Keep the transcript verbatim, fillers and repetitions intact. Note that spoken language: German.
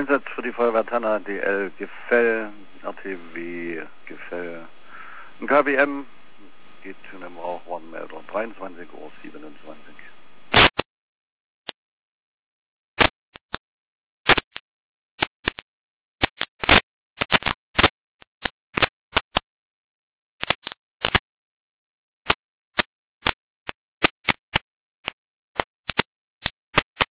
Einsatz für die Feuerwehr Tanner, D L Gefell, R T W Gefell. Ein K B M geht in dem Rauchwarnmelder, dreiundzwanzig Uhr siebenundzwanzig.